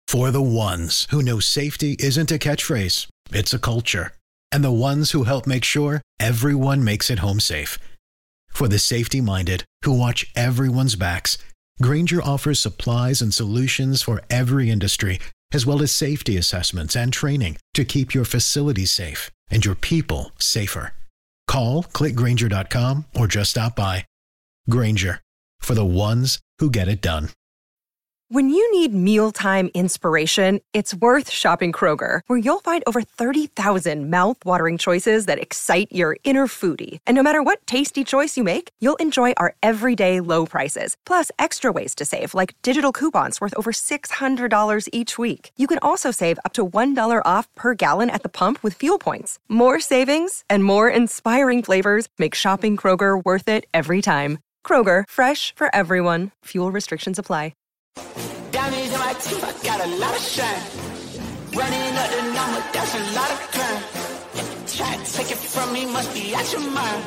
For the ones who know safety isn't a catchphrase, it's a culture. And the ones who help make sure everyone makes it home safe. For the safety-minded who watch everyone's backs, Grainger offers supplies and solutions for every industry, as well as safety assessments and training to keep your facilities safe and your people safer. Call, click Grainger.com, or just stop by. Grainger, for the ones who get it done. When you need mealtime inspiration, it's worth shopping Kroger, where you'll find over 30,000 mouth-watering choices that excite your inner foodie. And no matter what tasty choice you make, you'll enjoy our everyday low prices, plus extra ways to save, like digital coupons worth over $600 each week. You can also save up to $1 off per gallon at the pump with fuel points. More savings and more inspiring flavors make shopping Kroger worth it every time. Kroger, fresh for everyone. Fuel restrictions apply. Diamonds in my teeth, I got a lot of shine. Running up the number, that's a lot of crime. Try to take it from me, must be out your mind.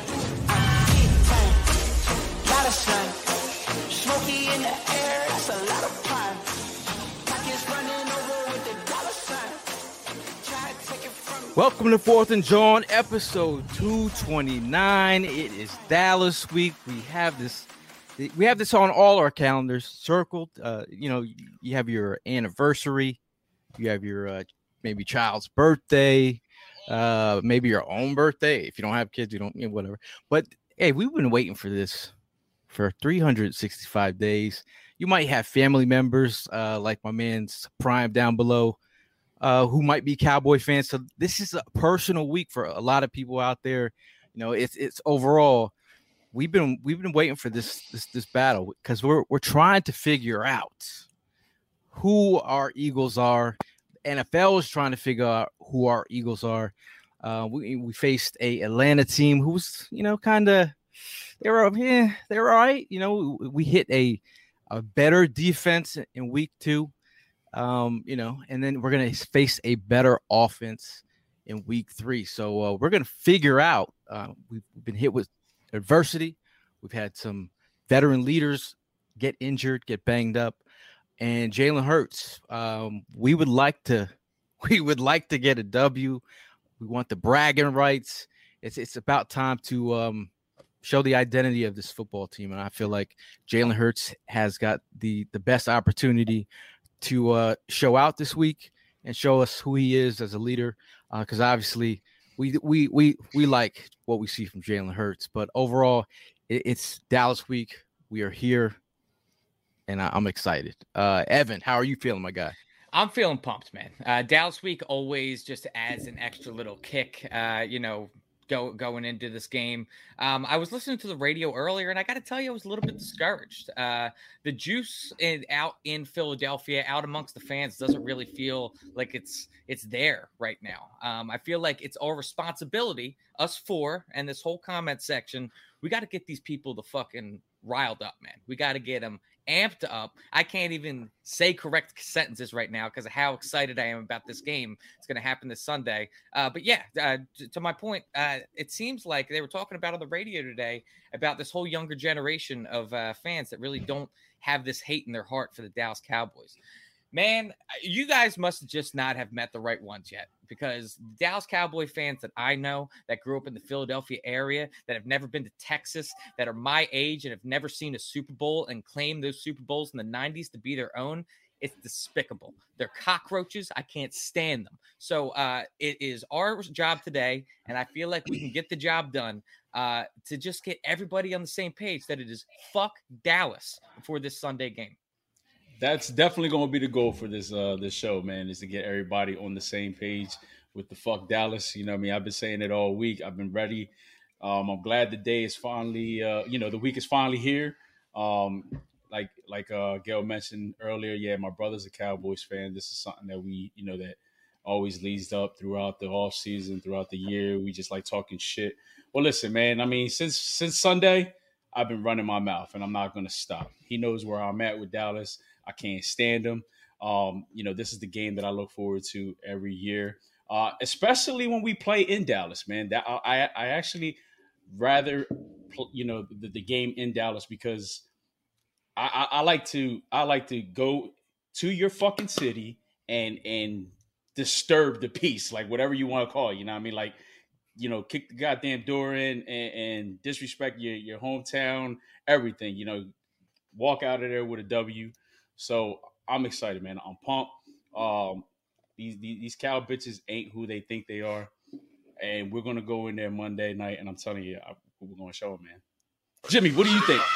Lot of sun. Smoky in the air, that's a lot of pine. Pockets running over with the dollar sign. Try to take it from me. Welcome to Fourth and John, episode 229. It is Dallas week. We have this on all our calendars circled. You have your anniversary, you have your maybe child's birthday, maybe your own birthday. If you don't have kids, you don't, whatever. But hey, we've been waiting for this for 365 days. You might have family members like my man's Prime down below who might be Cowboy fans. So this is a personal week for a lot of people out there. It's overall. We've been waiting for this battle because we're trying to figure out who our Eagles are. NFL is trying to figure out who our Eagles are. We faced a Atlanta team who's kind of they were all right. We hit a better defense in week 2. And then we're gonna face a better offense in week 3. So we're gonna figure out. We've been hit with adversity. We've had some veteran leaders get injured, get banged up, and Jalen Hurts. We would like to get a W. We want the bragging rights. It's about time to show the identity of this football team, and I feel like Jalen Hurts has got the best opportunity to show out this week and show us who he is as a leader. Because obviously. We like what we see from Jalen Hurts, but overall, it's Dallas week. We are here, and I'm excited. Evan, how are you feeling, my guy? I'm feeling pumped, man. Dallas week always just adds an extra little kick, going into this game. I was listening to the radio earlier, and I got to tell you, I was a little bit discouraged. The juice out in Philadelphia, out amongst the fans, doesn't really feel like it's there right now. I feel like it's our responsibility, us four, and this whole comment section. We got to get these people the fucking riled up, man. We got to get them amped up. I can't even say correct sentences right now because of how excited I am about this game. It's going to happen this Sunday. But yeah, to my point, it seems like they were talking about on the radio today about this whole younger generation of fans that really don't have this hate in their heart for the Dallas Cowboys. Man, you guys must just not have met the right ones yet, because Dallas Cowboy fans that I know that grew up in the Philadelphia area, that have never been to Texas, that are my age and have never seen a Super Bowl and claim those Super Bowls in the 90s to be their own, it's despicable. They're cockroaches. I can't stand them. So it is our job today, and I feel like we can get the job done to just get everybody on the same page that it is fuck Dallas before this Sunday game. That's definitely going to be the goal for this show, man, is to get everybody on the same page with the fuck Dallas. You know what I mean? I've been saying it all week. I've been ready. I'm glad the day is finally, the week is finally here. Like Gail mentioned earlier, yeah, my brother's a Cowboys fan. This is something that we, that always leads up throughout the off season, throughout the year. We just like talking shit. Well, listen, man, I mean, since Sunday, I've been running my mouth, and I'm not going to stop. He knows where I'm at with Dallas. I can't stand them. This is the game that I look forward to every year, especially when we play in Dallas, man. That I actually rather, the game in Dallas, because I like to go to your fucking city and disturb the peace, like whatever you want to call it. You know what I mean? Like, kick the goddamn door in and disrespect your hometown, everything. Walk out of there with a W. So I'm excited, man. I'm pumped. These cow bitches ain't who they think they are, and we're gonna go in there Monday night, and I'm telling you, we're gonna show them, man. Jimmy, what do you think?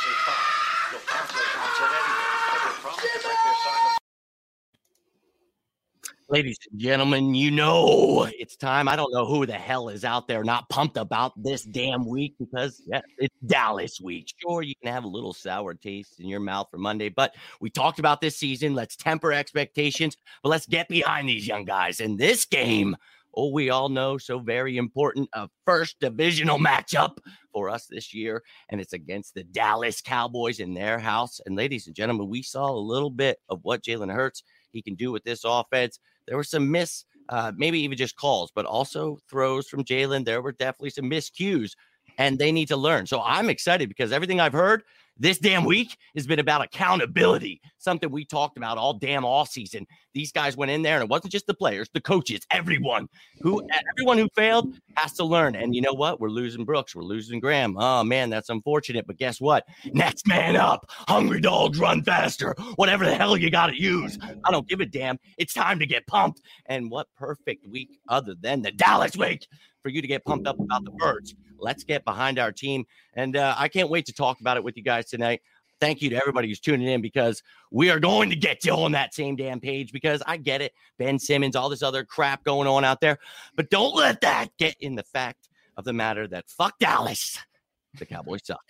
Ladies and gentlemen, it's time. I don't know who the hell is out there not pumped about this damn week because, it's Dallas week. Sure, you can have a little sour taste in your mouth for Monday, but we talked about this season. Let's temper expectations, but let's get behind these young guys. In this game, we all know, so very important, a first divisional matchup for us this year, and it's against the Dallas Cowboys in their house. And ladies and gentlemen, we saw a little bit of what Jalen Hurts he can do with this offense. There were some maybe even just calls, but also throws from Jalen. There were definitely some miscues, and they need to learn. So I'm excited because everything I've heard this damn week has been about accountability, something we talked about all season. These guys went in there, and it wasn't just the players, the coaches, everyone who failed has to learn. And you know what? We're losing Brooks. We're losing Graham. Oh, man, that's unfortunate. But guess what? Next man up. Hungry dogs run faster. Whatever the hell you got to use. I don't give a damn. It's time to get pumped. And what perfect week other than the Dallas week for you to get pumped up about the Birds. Let's get behind our team. And I can't wait to talk about it with you guys tonight. Thank you to everybody who's tuning in because we are going to get you on that same damn page because I get it. Ben Simmons, all this other crap going on out there. But don't let that get in the fact of the matter that fuck Dallas. The Cowboys suck.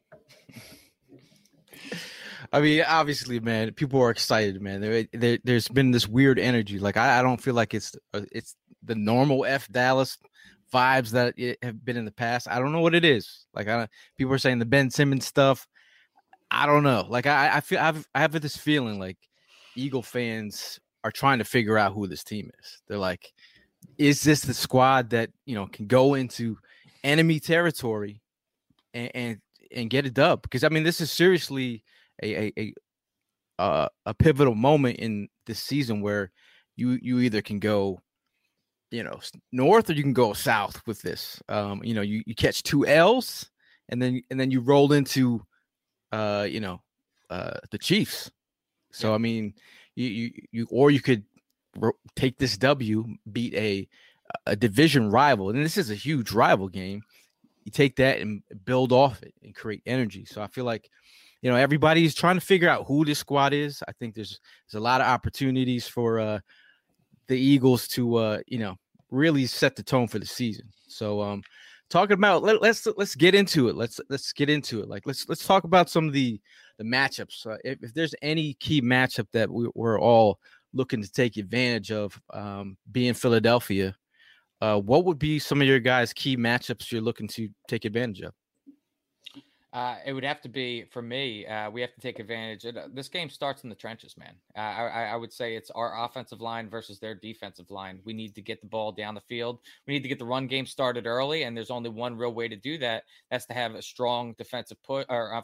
I mean, obviously, man, people are excited, man. There's been this weird energy. Like, I don't feel like it's the normal F Dallas vibes that have been in the past. I don't know what it is. Like, people are saying the Ben Simmons stuff. I don't know. Like, I feel I have this feeling like Eagle fans are trying to figure out who this team is. They're like, is this the squad that can go into enemy territory and get a dub? Because I mean, this is seriously a pivotal moment in this season where you either can go north or you can go south with this. You catch 2 L's and then you roll into the Chiefs. So, I mean, you could take this W, beat a division rival. And this is a huge rival game. You take that and build off it and create energy. So I feel like, everybody's trying to figure out who this squad is. I think there's a lot of opportunities for the Eagles to, really set the tone for the season. So, talking about let's get into it. Let's get into it. Like let's talk about some of the matchups. If there's any key matchup that we're all looking to take advantage of, being Philadelphia, what would be some of your guys' key matchups you're looking to take advantage of? It would have to be, for me, we have to take advantage. This game starts in the trenches, man. I would say it's our offensive line versus their defensive line. We need to get the ball down the field. We need to get the run game started early, and there's only one real way to do that. That's to have a strong offensive push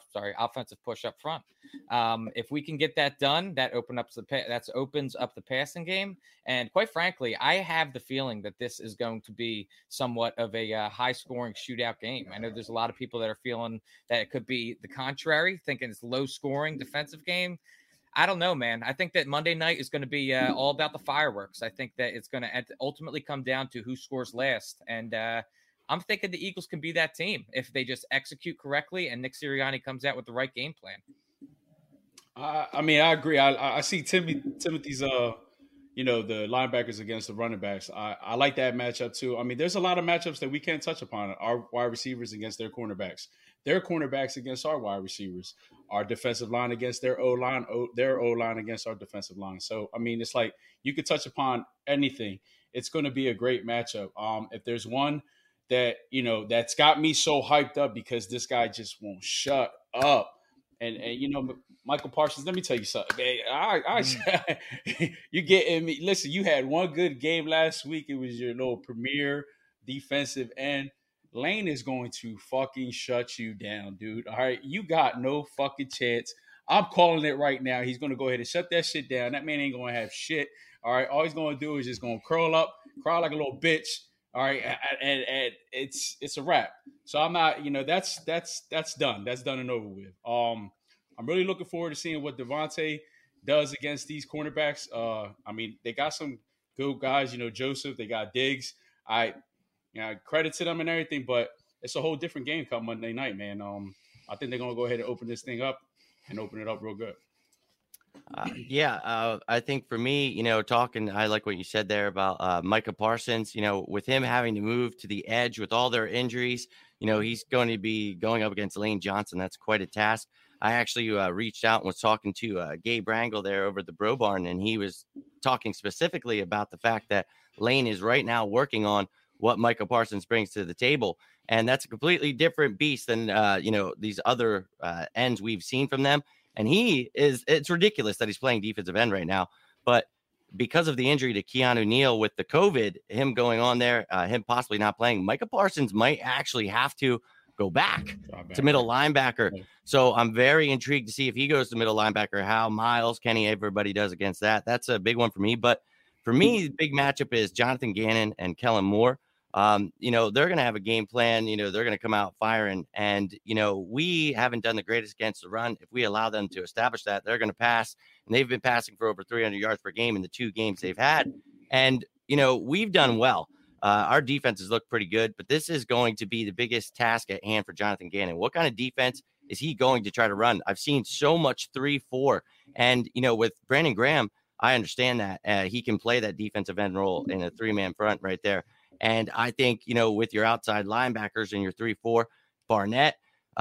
up front. If we can get that done, that opens up the passing game. And quite frankly, I have the feeling that this is going to be somewhat of a high-scoring shootout game. I know there's a lot of people that are feeling that it could be the contrary, thinking it's low-scoring defensive game. I don't know, man. I think that Monday night is going to be all about the fireworks. I think that it's going to ultimately come down to who scores last. And I'm thinking the Eagles can be that team if they just execute correctly and Nick Sirianni comes out with the right game plan. I mean, I agree. I see Timothy's the linebackers against the running backs. I like that matchup too. I mean, there's a lot of matchups that we can't touch upon. Our wide receivers against their cornerbacks, their cornerbacks against our wide receivers, our defensive line against their O-line, their O-line against our defensive line. So, I mean, it's like you could touch upon anything. It's going to be a great matchup. If there's one that, that's got me so hyped up because this guy just won't shut up. And Michael Parsons, let me tell you something, man. You getting me. Listen, you had one good game last week. It was your little premier defensive end. Lane is going to fucking shut you down, dude. All right, you got no fucking chance. I'm calling it right now. He's going to go ahead and shut that shit down. That man ain't going to have shit. All right. All he's going to do is just going to curl up, cry like a little bitch. All right. And it's a wrap. So I'm not, that's done. That's done and over with. I'm really looking forward to seeing what Devontae does against these cornerbacks. I mean, they got some good guys, Joseph, they got Diggs. Credit to them and everything, but it's a whole different game come Monday night, man. I think they're going to go ahead and open this thing up and open it up real good. I think for me, I like what you said there about Micah Parsons, with him having to move to the edge with all their injuries, he's going to be going up against Lane Johnson. That's quite a task. I actually reached out and was talking to Gabe Brangle there over at the Bro Barn, and he was talking specifically about the fact that Lane is right now working on what Micah Parsons brings to the table. And that's a completely different beast than, these other ends we've seen from them. And it's ridiculous that he's playing defensive end right now. But because of the injury to Keanu Neal with the COVID, him going on there, him possibly not playing, Micah Parsons might actually have to go back to middle linebacker. So I'm very intrigued to see if he goes to middle linebacker, how Miles, Kenny, everybody does against that. That's a big one for me. But for me, the big matchup is Jonathan Gannon and Kellen Moore. They're going to have a game plan. They're going to come out firing. And, we haven't done the greatest against the run. If we allow them to establish that, they're going to pass. And they've been passing for over 300 yards per game in the 2 games they've had. And, we've done well. Our defenses look pretty good, but this is going to be the biggest task at hand for Jonathan Gannon. What kind of defense is he going to try to run? I've seen so much 3-4. And, with Brandon Graham, I understand that he can play that defensive end role in a 3-man front right there. And I think, with your outside linebackers and your 3-4, Barnett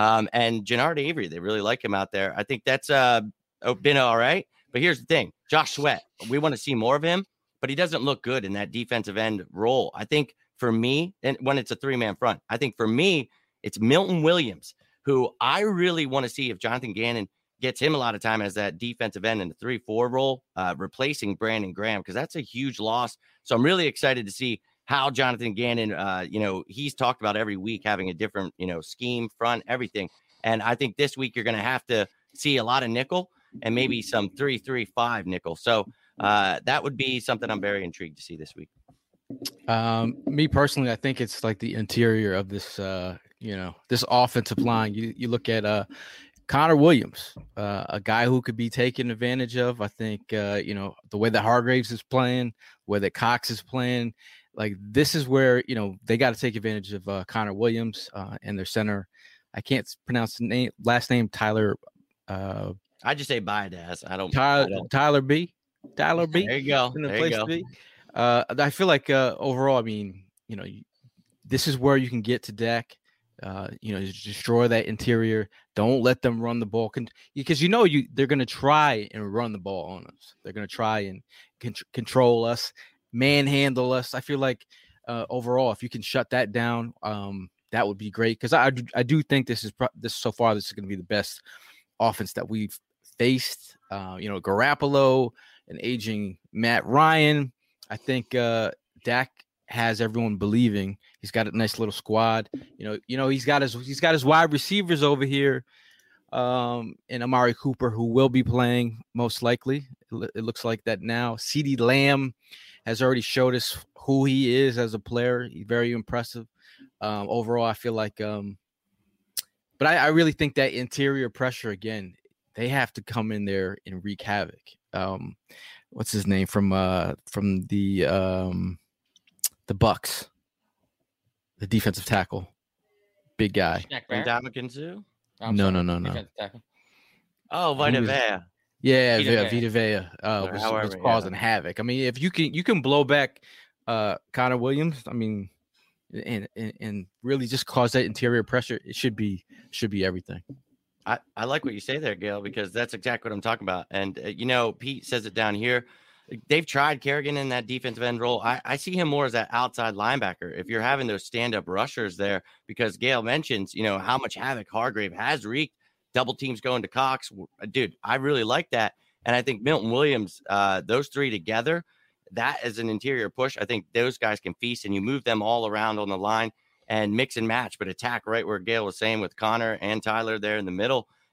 and Jannard Avery, they really like him out there. I think that's been all right. But here's the thing. Josh Sweat, we want to see more of him, but he doesn't look good in that defensive end role. I think for me, and when it's a 3-man front, I think for me, it's Milton Williams, who I really want to see if Jonathan Gannon gets him a lot of time as that defensive end in the 3-4 role, replacing Brandon Graham, because that's a huge loss. So I'm really excited to see how Jonathan Gannon, he's talked about every week having a different, scheme, front, everything. And I think this week you're going to have to see a lot of nickel and maybe some 3-3-5 nickel. So that would be something I'm very intrigued to see this week. Me personally, I think it's like the interior of this, this offensive line. You look at Connor Williams, a guy who could be taken advantage of. I think, the way that Hargraves is playing, the way that Cox is playing, like this is where, they got to take advantage of Connor Williams and their center. I can't pronounce the last name, Tyler. I just say Biadasz. Tyler B. Tyler B. There you go. There you go. B. I feel like overall, I mean, this is where you can get to Dak. Destroy that interior. Don't let them run the ball because they're going to try and run the ball on us. They're going to try and control us, manhandle us. I feel like overall, if you can shut that down, that would be great. Because I do think this is going to be the best offense that we've faced. Garoppolo, an aging Matt Ryan. I think Dak has everyone believing. He's got a nice little squad. He's got his wide receivers over here, and Amari Cooper, who will be playing most likely. It looks like that now. CeeDee Lamb has already showed us who he is as a player. He's very impressive. Overall, I feel like, but I really think that interior pressure again. They have to come in there and wreak havoc. What's his name from the Bucks? The defensive tackle, big guy. Ndamukong Suh? No. Oh, Vita Vea. Yeah, Vita Vea was causing havoc. I mean, if you can blow back Connor Williams, I mean, and really just cause that interior pressure, it should be everything. I like what you say there, Gail, because that's exactly what I'm talking about. And, Pete says it down here. They've tried Kerrigan in that defensive end role. I see him more as that outside linebacker. If you're having those stand-up rushers there, because Gail mentions, how much havoc Hargrave has wreaked, double teams going to Cox. Dude, I really like that. And I think Milton Williams, those three together, that is an interior push. I think those guys can feast, and you move them all around on the line and mix and match, but attack right where Gail was saying with Connor and Tyler there in the middle.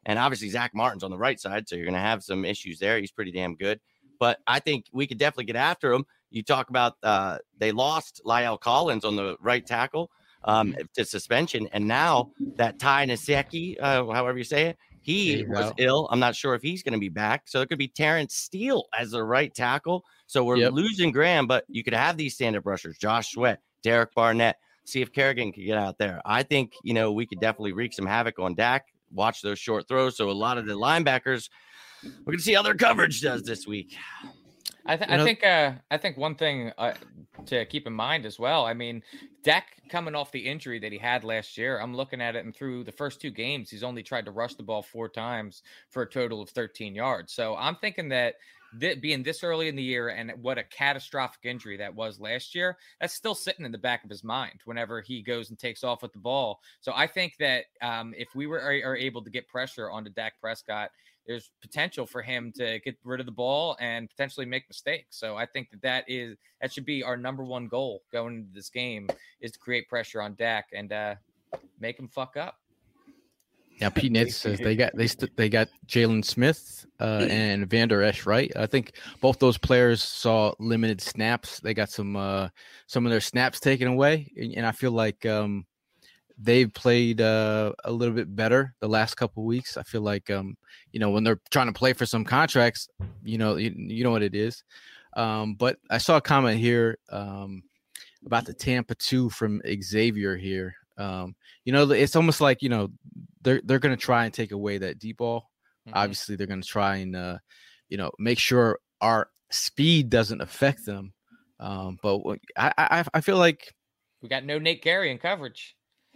And obviously Zach Martin's on the right side, so you're going to have some issues there. He's pretty damn good. But I think we could definitely get after him. You talk about they lost Lyle Collins on the right tackle to suspension. And now that Ty Nsekhe, however you say it, he was ill. I'm not sure if he's going to be back. So it could be Terrence Steele as the right tackle. So we're losing Graham, but you could have these stand-up rushers, Josh Sweat, Derek Barnett, see if Kerrigan can get out there. I think, we could definitely wreak some havoc on Dak, watch those short throws. So a lot of the linebackers, we're going to see how their coverage does this week. I think one thing to keep in mind as well. I mean, Dak coming off the injury that he had last year, I'm looking at it, and through the first 2 games, he's only tried to rush the ball 4 times for a total of 13 yards. So I'm thinking that being this early in the year and what a catastrophic injury that was last year, that's still sitting in the back of his mind whenever he goes and takes off with the ball. So I think that if we are able to get pressure onto Dak Prescott, there's potential for him to get rid of the ball and potentially make mistakes. So I think that should be our number one goal going into this game, is to create pressure on Dak and make him fuck up. Yeah, Pete Nitz says they got Jalen Smith and Vander Esch, right? I think both those players saw limited snaps. They got some of their snaps taken away, and I feel like they've played a little bit better the last couple of weeks. I feel like when they're trying to play for some contracts, you know what it is. But I saw a comment here about the Tampa 2 from Xavier here. It's almost like they're going to try and take away that deep ball. Mm-hmm. Obviously, they're going to try and make sure our speed doesn't affect them. But I feel like we got no Nate Gary in coverage.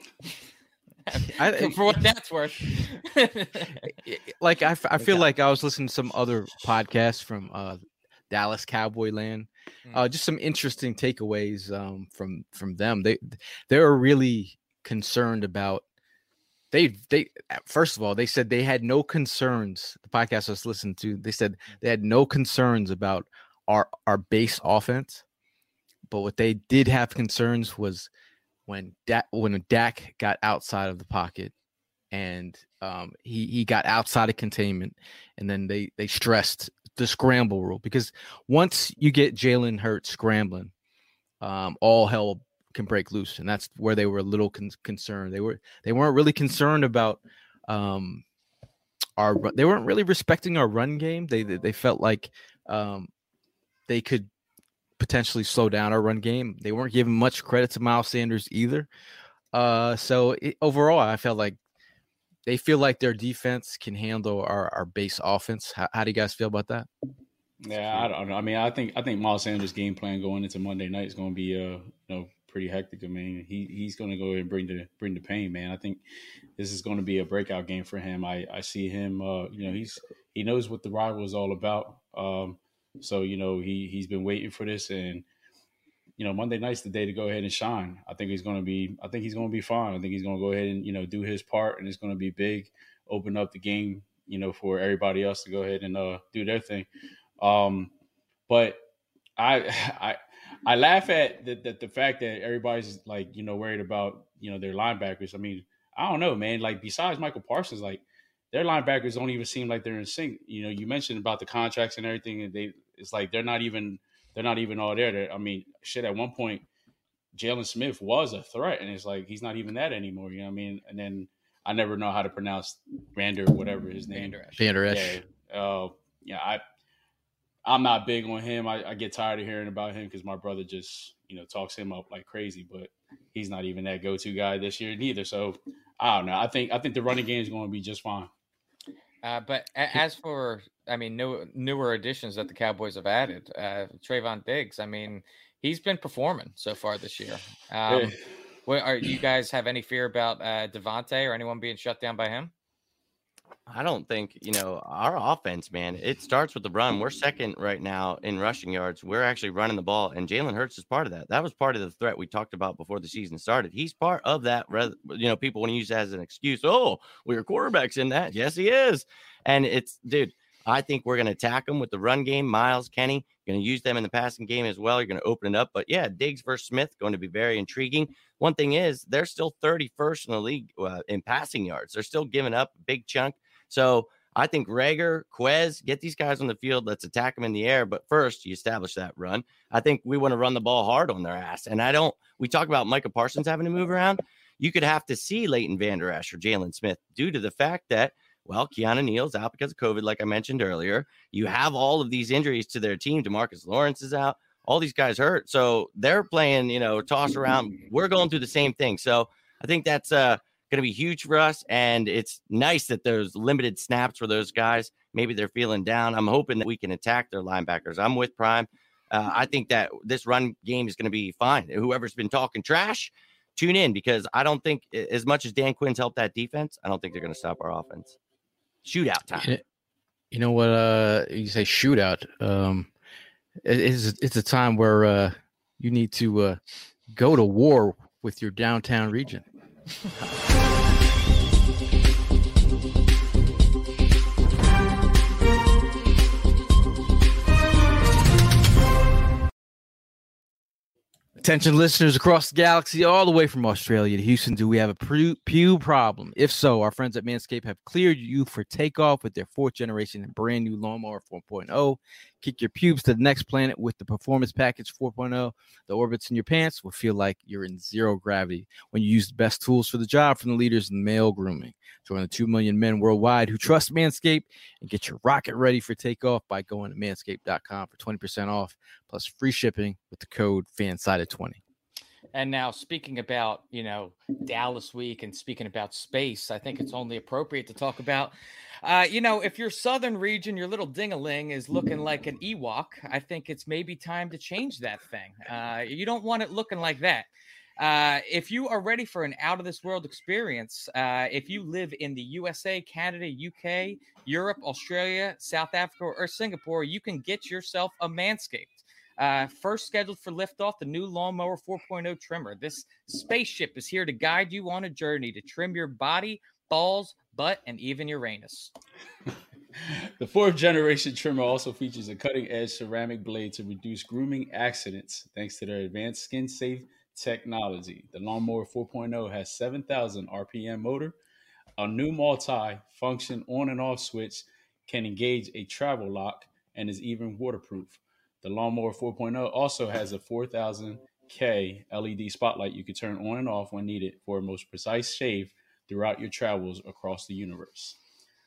For what that's worth. Like I feel like I was listening to some other podcasts from Dallas Cowboy land. Just some interesting takeaways from them. They were really concerned about. They first of all, they said they had no concerns. The podcast I was listening to, they said they had no concerns about our base offense, but what they did have concerns was when Dak got outside of the pocket and he got outside of containment, and then they stressed the scramble rule, because once you get Jalen Hurts scrambling, all hell can break loose, and that's where they were a little concerned. They weren't really concerned about they weren't really respecting our run game. They felt like they could potentially slow down our run game. They weren't giving much credit to Miles Sanders either. Overall, I felt like they feel like their defense can handle our base offense. How do you guys feel about that? Yeah, I don't know. I mean, I think Miles Sanders' game plan going into Monday night is going to be pretty hectic. I mean, he's going to go ahead and bring the pain, man. I think this is going to be a breakout game for him. I see him. He knows what the rival is all about. So he's been waiting for this, and Monday night's the day to go ahead and shine. I think he's going to be fine. I think he's going to go ahead and do his part, and it's going to be big. Open up the game, for everybody else to go ahead and do their thing. But I laugh at the fact that everybody's like worried about their linebackers. I mean, I don't know, man. Like, besides Michael Parsons, like, their linebackers don't even seem like they're in sync. You mentioned about the contracts and everything, and it's like they're not even all there. I mean, shit, at one point, Jalen Smith was a threat, and it's like he's not even that anymore. You know what I mean? And then I never know how to pronounce Vander, whatever his name. Vander Esch. Yeah. I'm not big on him. I get tired of hearing about him because my brother just talks him up like crazy, but he's not even that go-to guy this year neither. So I don't know. I think the running game is going to be just fine. But as for, newer additions that the Cowboys have added, Trayvon Diggs, he's been performing so far this year. You guys have any fear about Devontae or anyone being shut down by him? I don't think, our offense, man, it starts with the run. We're second right now in rushing yards. We're actually running the ball, and Jalen Hurts is part of that. That was part of the threat we talked about before the season started. He's part of that. People want to use that as an excuse. Oh, well, your quarterback's in that. Yes, he is. And I think we're going to attack them with the run game. Miles, Kenny, going to use them in the passing game as well. You're going to open it up. But, yeah, Diggs versus Smith, going to be very intriguing. One thing is they're still 31st in the league in passing yards. They're still giving up a big chunk. So I think Rager, Quez, get these guys on the field. Let's attack them in the air. But first, you establish that run. I think we want to run the ball hard on their ass. And we talk about Micah Parsons having to move around. You could have to see Leighton Vander Esch or Jalen Smith due to the fact that, well, Keanu Neal's out because of COVID, like I mentioned earlier. You have all of these injuries to their team. DeMarcus Lawrence is out. All these guys hurt. So they're playing, toss around. We're going through the same thing. So I think that's going to be huge for us. And it's nice that there's limited snaps for those guys. Maybe they're feeling down. I'm hoping that we can attack their linebackers. I'm with Prime. I think that this run game is going to be fine. Whoever's been talking trash, tune in, because I don't think, as much as Dan Quinn's helped that defense, I don't think they're going to stop our offense. Shootout time. You know what? You say shootout. It's a time where you need to go to war with your downtown region. Attention listeners across the galaxy, all the way from Australia to Houston, do we have a pew problem? If so, our friends at Manscaped have cleared you for takeoff with their 4th generation and brand new Lawnmower 4.0. Kick your pubes to the next planet with the Performance Package 4.0. The orbits in your pants will feel like you're in zero gravity when you use the best tools for the job from the leaders in male grooming. Join the 2 million men worldwide who trust Manscaped and get your rocket ready for takeoff by going to manscaped.com for 20% off plus free shipping with the code FANSIDED20. And now, speaking about, Dallas week and speaking about space, I think it's only appropriate to talk about, if your southern region, your little ding-a-ling is looking like an Ewok, I think it's maybe time to change that thing. You don't want it looking like that. If you are ready for an out-of-this-world experience, if you live in the USA, Canada, UK, Europe, Australia, South Africa, or Singapore, you can get yourself a Manscaped. First scheduled for liftoff, the new Lawnmower 4.0 trimmer. This spaceship is here to guide you on a journey to trim your body, balls, butt, and even Uranus. The 4th generation trimmer also features a cutting-edge ceramic blade to reduce grooming accidents thanks to their advanced skin-safe technology. The Lawnmower 4.0 has 7,000 RPM motor, a new multi-function on and off switch, can engage a travel lock, and is even waterproof. The Lawnmower 4.0 also has a 4000K LED spotlight you can turn on and off when needed for a most precise shave throughout your travels across the universe.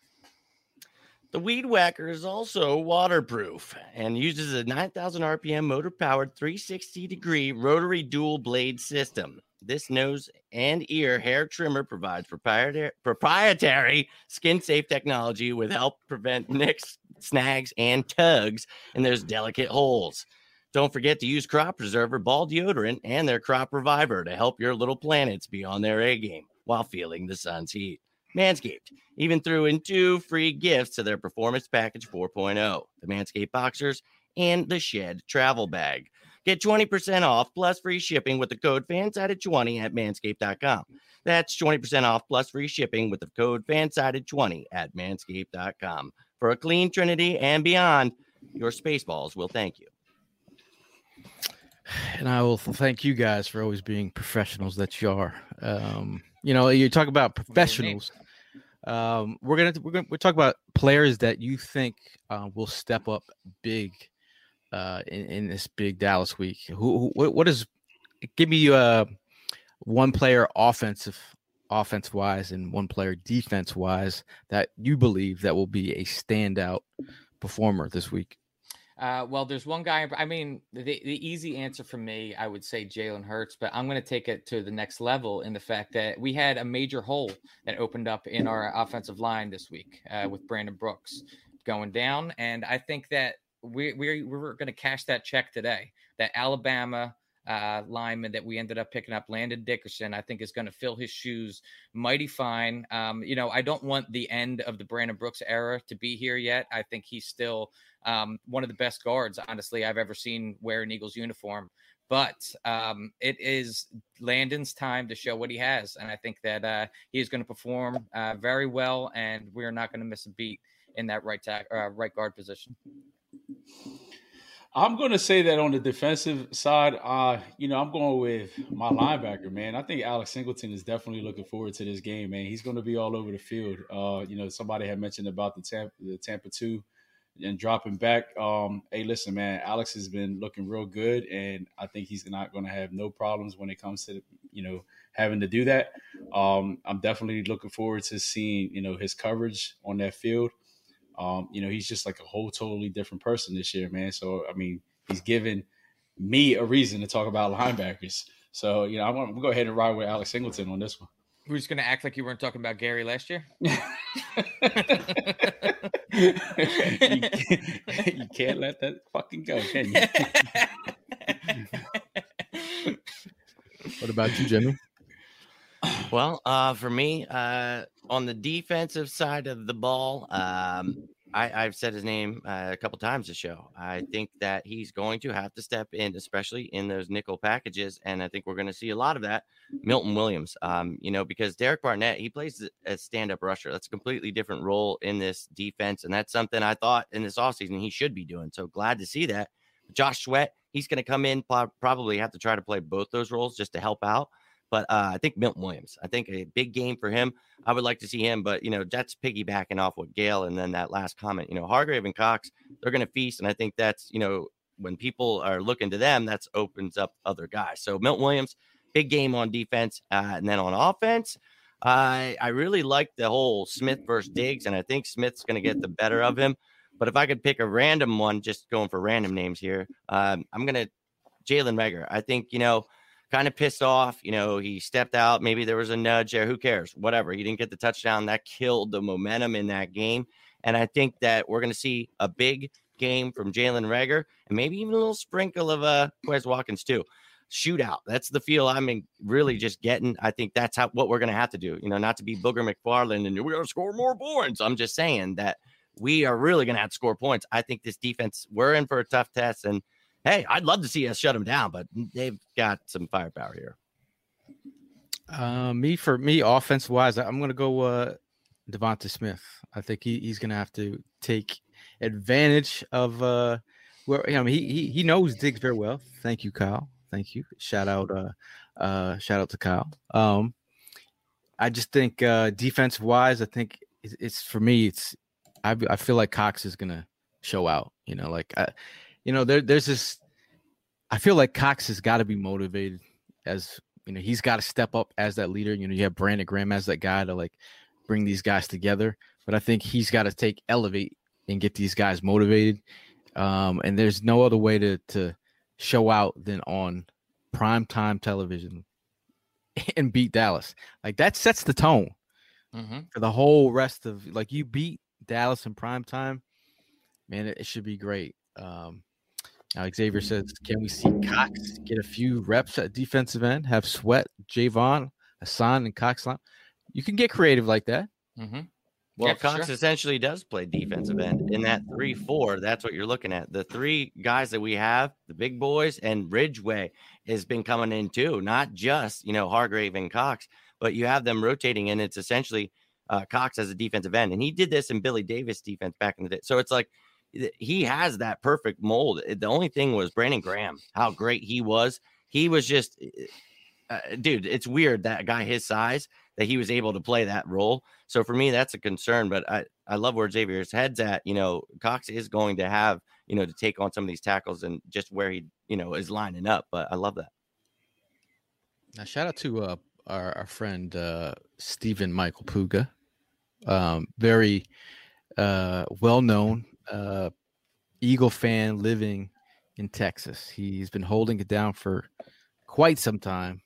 The Weed Whacker is also waterproof and uses a 9,000 RPM motor-powered 360-degree rotary dual blade system. This nose and ear hair trimmer provides proprietary skin-safe technology with help prevent nicks, snags, and tugs in those delicate holes. Don't forget to use Crop Preserver ball deodorant and their Crop Reviver to help your little planets be on their A game while feeling the sun's heat. Manscaped even threw in 2 free gifts to their Performance Package 4.0, the Manscaped Boxers and the Shed Travel Bag. Get 20% off plus free shipping with the code FANSIDED20 at manscaped.com. That's 20% off plus free shipping with the code FANSIDED20 at manscaped.com. For a clean trinity and beyond, your Spaceballs will thank you. And I will thank you guys for always being professionals that you are. You talk about professionals. We're talk about players that you think will step up big in this big Dallas week. What is? Give me one player offensive wise and one player defense wise that you believe that will be a standout performer this week. Well, there's one guy. I mean, the easy answer for me, I would say Jalen Hurts, but I'm going to take it to the next level in the fact that we had a major hole that opened up in our offensive line this week with Brandon Brooks going down. And I think that we're going to cash that check today. That Alabama lineman that we ended up picking up, Landon Dickerson, I think is going to fill his shoes mighty fine. I don't want the end of the Brandon Brooks era to be here yet. I think he's still one of the best guards, honestly, I've ever seen wear an Eagles uniform. But it is Landon's time to show what he has. And I think that he's going to perform very well, and we're not going to miss a beat in that right guard position. I'm going to say that on the defensive side, I'm going with my linebacker, man. I think Alex Singleton is definitely looking forward to this game, man. He's going to be all over the field. Somebody had mentioned about the Tampa 2 and dropping back. Hey, listen, man, Alex has been looking real good, and I think he's not going to have no problems when it comes to, having to do that. I'm definitely looking forward to seeing, his coverage on that field. He's just like a whole totally different person this year, man. So, I mean, he's given me a reason to talk about linebackers. So, I'm going to go ahead and ride with Alex Singleton on this one. We're just going to act like you weren't talking about Gary last year. You can't let that fucking go, can you? What about you, Jimmy? Well, for me, on the defensive side of the ball, I've said his name a couple times this show. I think that he's going to have to step in, especially in those nickel packages, and I think we're going to see a lot of that. Milton Williams, because Derek Barnett, he plays a stand-up rusher. That's a completely different role in this defense, and that's something I thought in this offseason he should be doing. So glad to see that. Josh Sweat, he's going to come in, probably have to try to play both those roles just to help out. But I think Milton Williams, I think a big game for him. I would like to see him, but, that's piggybacking off what Gail and then that last comment, Hargrave and Cox, they're going to feast. And I think that's, when people are looking to them, that opens up other guys. So Milton Williams, big game on defense. And then on offense, I really like the whole Smith versus Diggs, and I think Smith's going to get the better of him. But if I could pick a random one, just going for random names here, I'm going to Jalen Reagor. I think, kind of pissed off. He stepped out. Maybe there was a nudge there. Who cares? Whatever. He didn't get the touchdown. That killed the momentum in that game. And I think that we're going to see a big game from Jalen Reagor and maybe even a little sprinkle of Quez Watkins too. Shootout. That's the feel I'm really just getting. I think that's what we're going to have to do. Not to be Booger McFarland and we're going to score more points. I'm just saying that we are really going to have to score points. I think this defense, we're in for a tough test. And hey, I'd love to see us shut them down, but they've got some firepower here. For me, offensive wise, I'm going to go Devonta Smith. I think he's going to have to take advantage of where he knows Diggs very well. Thank you, Kyle. Thank you. Shout out to Kyle. I just think defensive wise, I think it's for me. I feel like Cox is going to show out. There's this. I feel like Cox has got to be motivated, as he's got to step up as that leader. You have Brandon Graham as that guy to bring these guys together, but I think he's got to elevate and get these guys motivated. And there's no other way to show out than on primetime television and beat Dallas. That sets the tone for the whole rest of you beat Dallas in primetime, man. It should be great. Now Xavier says, can we see Cox get a few reps at defensive end? Have Sweat, Javon, Hassan, and Cox line? You can get creative like that. Mm-hmm. Well, Cox essentially does play defensive end in that 3-4. That's what you're looking at. The three guys that we have, the big boys, and Ridgeway has been coming in too. Not just Hargrave and Cox, but you have them rotating, and it's essentially Cox as a defensive end, and he did this in Billy Davis defense back in the day. So it's like he has that perfect mold. The only thing was Brandon Graham, how great he was. He was just, dude, it's weird that a guy his size that he was able to play that role. So for me, that's a concern, but I love where Xavier's head's at. Cox is going to have, to take on some of these tackles and just where he, is lining up, but I love that. Now, shout out to our friend Stephen Michael Puga, very well-known Eagle fan living in Texas. He's been holding it down for quite some time.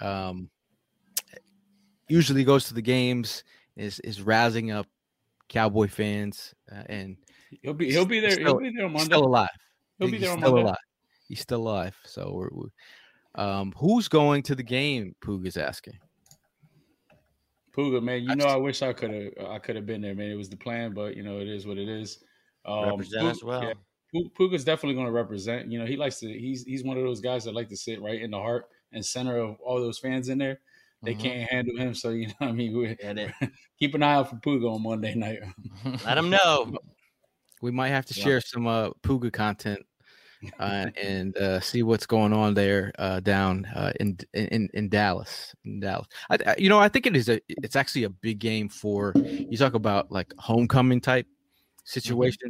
Usually goes to the games, is razzing up Cowboy fans, and he'll be there. He'll be there on Monday. Still alive. He'll be there on Monday. He's still alive. So who's going to the game? Puga's asking. Puga, man, I wish I could have been there, man. It was the plan, but it is what it is. Represent as well. Yeah, Puga's definitely going to represent. He likes to. He's one of those guys that like to sit right in the heart and center of all those fans in there. They can't handle him, so keep an eye out for Puga on Monday night. Let him know. We might have to share some Puga content and see what's going on there down in Dallas. I think it's actually a big game for you. Talk about like homecoming type situation.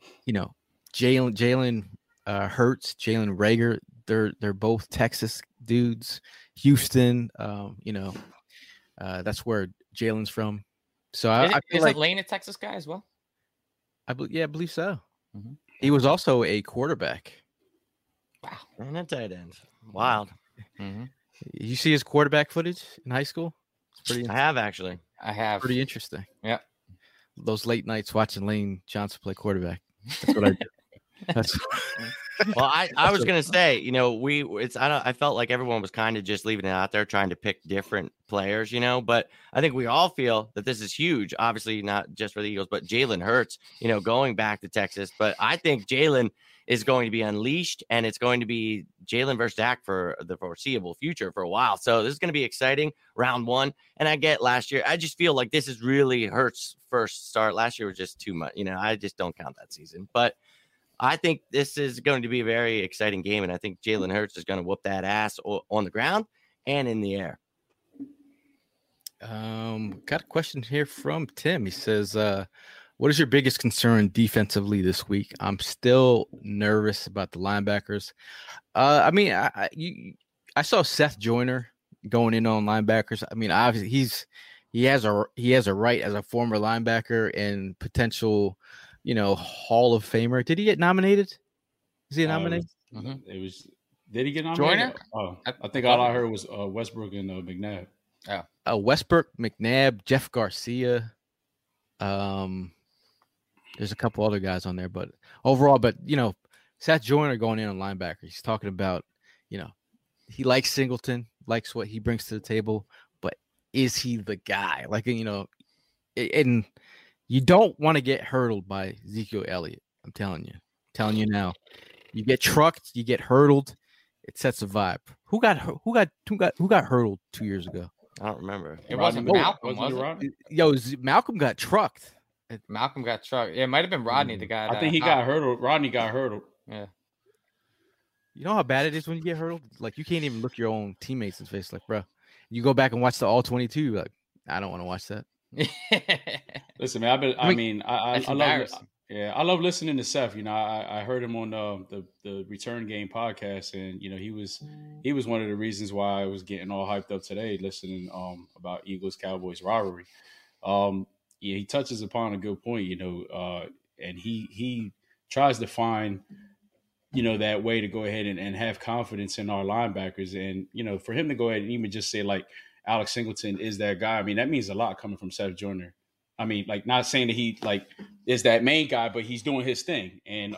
Jalen Hurts, Jalen Reagor. They're both Texas dudes. Houston. That's where Jalen's from. So I feel isn't like Lane a Texas guy as well? I believe so. Mhm. He was also a quarterback. Wow. And a tight end. Wild. Mm-hmm. You see his quarterback footage in high school? It's pretty. I have actually. I have. Pretty interesting. Yeah. Those late nights watching Lane Johnson play quarterback. That's what I do. Well, I was gonna say, I felt like everyone was kind of just leaving it out there, trying to pick different players, but I think we all feel that this is huge. Obviously, not just for the Eagles, but Jalen Hurts, going back to Texas. But I think Jalen is going to be unleashed, and it's going to be Jalen versus Dak for the foreseeable future for a while. So this is going to be exciting. Round one, and I get last year. I just feel like this is really Hurts' first start. Last year was just too much. I just don't count that season, but I think this is going to be a very exciting game, and I think Jalen Hurts is going to whoop that ass on the ground and in the air. Got a question here from Tim. He says, what is your biggest concern defensively this week? I'm still nervous about the linebackers. I saw Seth Joyner going in on linebackers. I mean, obviously he has a right as a former linebacker and potential Hall of Famer. Did he get nominated? Is he nominated? It was. Did he get nominated? Joyner? Oh, I think all I heard was Westbrook and McNabb. Oh, Westbrook, McNabb, Jeff Garcia. There's a couple other guys on there, but overall, Seth Joyner going in on linebacker. He's talking about, he likes Singleton, likes what he brings to the table, but is he the guy? And you don't want to get hurdled by Ezekiel Elliott. I'm telling you now. You get trucked, you get hurdled. It sets a vibe. Who got hurdled 2 years ago? I don't remember. It wasn't Malcolm, was it? Yo, Malcolm got trucked. Malcolm got trucked. Yeah, it might have been Rodney the guy. I think he got hurdled. Rodney got hurdled. Yeah. You know how bad it is when you get hurdled? Like, you can't even look your own teammates in the face. Like, bro, you go back and watch the all 22. Like, I don't want to watch that. Listen, man. I love listening to Seth. I heard him on the Return Game podcast, and he was one of the reasons why I was getting all hyped up today, listening about Eagles Cowboys rivalry. He touches upon a good point, and he tries to find that way to go ahead and have confidence in our linebackers, and for him to go ahead and even just say like Alex Singleton is that guy. I mean, that means a lot coming from Seth Joyner. I mean, like, not saying that he like is that main guy, but he's doing his thing. And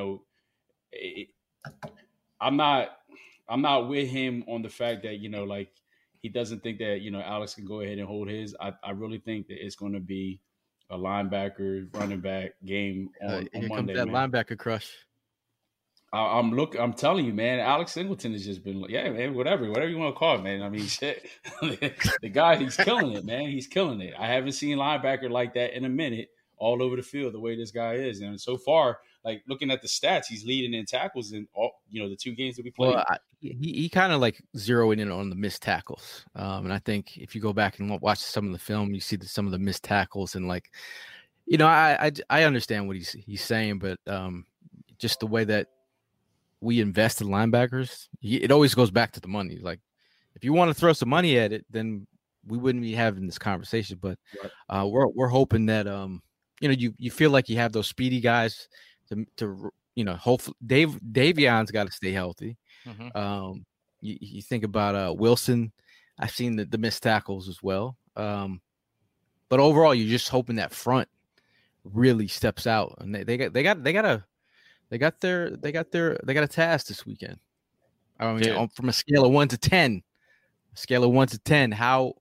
I'm not with him on the fact that like he doesn't think that Alex can go ahead and hold his. I really think that it's going to be a linebacker running back game on Monday. That linebacker crush. I'm telling you, man, Alex Singleton has just been, man, whatever you want to call it, man. I mean, shit, the guy, he's killing it, man. He's killing it. I haven't seen linebacker like that in a minute all over the field, the way this guy is. And so far, like, looking at the stats, he's leading in tackles in all, the 2 games that we played. Well, he kind of like zeroing in on the missed tackles. And I think if you go back and watch some of the film, you see some of the missed tackles, and like, I understand what he's saying, but just the way that we invest in linebackers, it always goes back to the money. Like, if you want to throw some money at it, then we wouldn't be having this conversation. But we're hoping that you feel like you have those speedy guys to hopefully Davion's got to stay healthy. Mm-hmm. You think about Wilson. I've seen the missed tackles as well. But overall, you're just hoping that front really steps out, and they got a task this weekend. I mean, from a scale of 1 to 10, how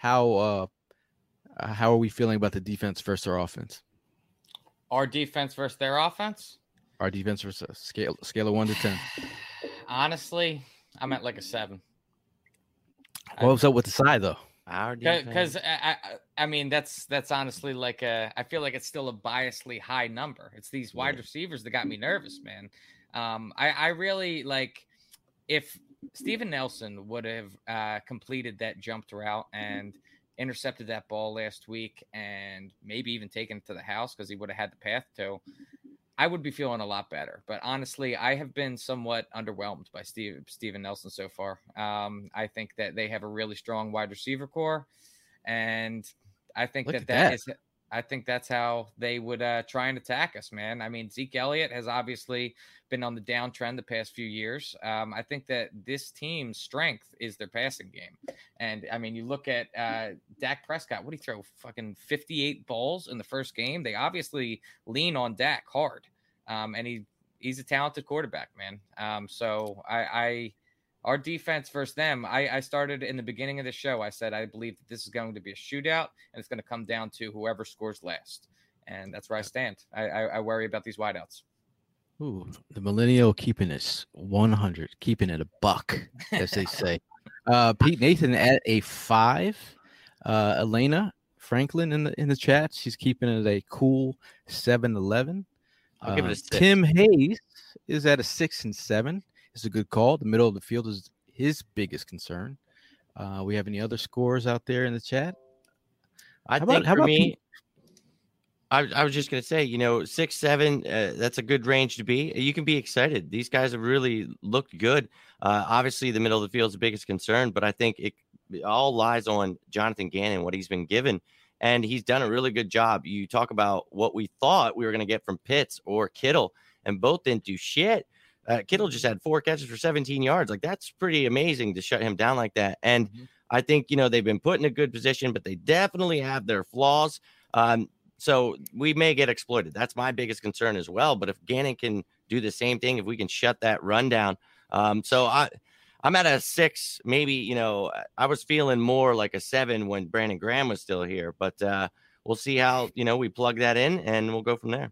are we feeling about the defense versus our offense? Our defense versus their offense? Our defense versus scale of 1 to 10. Honestly, I'm at like a 7. What's up with the side though? Because I mean that's honestly like I feel like it's still a biasly high number. It's these wide receivers that got me nervous, man. I really like if Steven Nelson would have completed that jumped route and intercepted that ball last week and maybe even taken it to the house because he would have had the path to, I would be feeling a lot better. But honestly, I have been somewhat underwhelmed by Steven Nelson so far. I think that they have a really strong wide receiver core, and I think I think that's how they would try and attack us, man. I mean, Zeke Elliott has obviously been on the downtrend the past few years. I think that this team's strength is their passing game. And, I mean, you look at Dak Prescott. What did he throw? Fucking 58 balls in the first game. They obviously lean on Dak hard. And he's a talented quarterback, man. So our defense versus them, I started in the beginning of the show. I said I believe that this is going to be a shootout, and it's going to come down to whoever scores last. And that's where I stand. I worry about these wideouts. Ooh, the millennial keeping it 100, keeping it a buck, as they say. Pete Nathan at a 5. Elena Franklin in the chat, she's keeping it a cool 7-11. I'll give it a 6. Tim Hayes is at a 6 and 7. It's a good call. The middle of the field is his biggest concern. We have any other scores out there in the chat? I think for me, I was just going to say, 6-7, that's a good range to be. You can be excited. These guys have really looked good. Obviously, the middle of the field is the biggest concern, but I think it all lies on Jonathan Gannon, what he's been given, and he's done a really good job. You talk about what we thought we were going to get from Pitts or Kittle, and both didn't do shit. Kittle just had 4 catches for 17 yards. Like, that's pretty amazing to shut him down like that. And I think, they've been put in a good position, but they definitely have their flaws. So we may get exploited. That's my biggest concern as well. But if Gannon can do the same thing, if we can shut that run down. So I'm at a 6, maybe, I was feeling more like a 7 when Brandon Graham was still here. But we'll see how, we plug that in, and we'll go from there.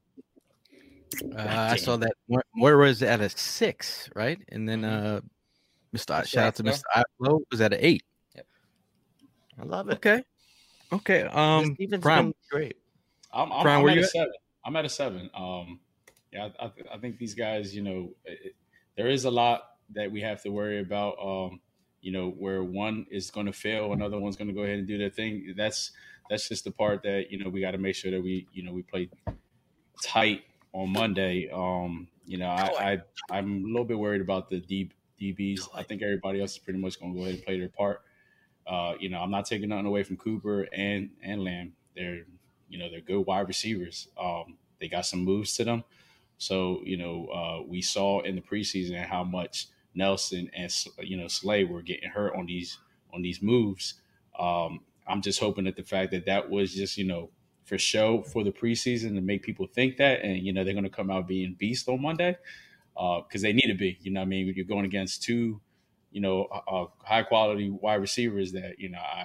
I saw that Moira was at a 6, right? And then shout out to Mr. Iflo was at an 8. Yep. I love it. Okay. Prime, great. I'm at a 7. I'm at a 7. Yeah, I think these guys, there is a lot that we have to worry about. Where one is going to fail, another one's going to go ahead and do their thing. That's just the part that we got to make sure that we play tight on Monday. I'm a little bit worried about the DBs. I think everybody else is pretty much going to go ahead and play their part. I'm not taking nothing away from Cooper and Lamb. They're good wide receivers. They got some moves to them. So, we saw in the preseason how much Nelson and Slay were getting hurt on these moves. I'm just hoping that the fact that was just, for show for the preseason to make people think that, and they're going to come out being beast on Monday, because they need to be. You're going against 2, high quality wide receivers that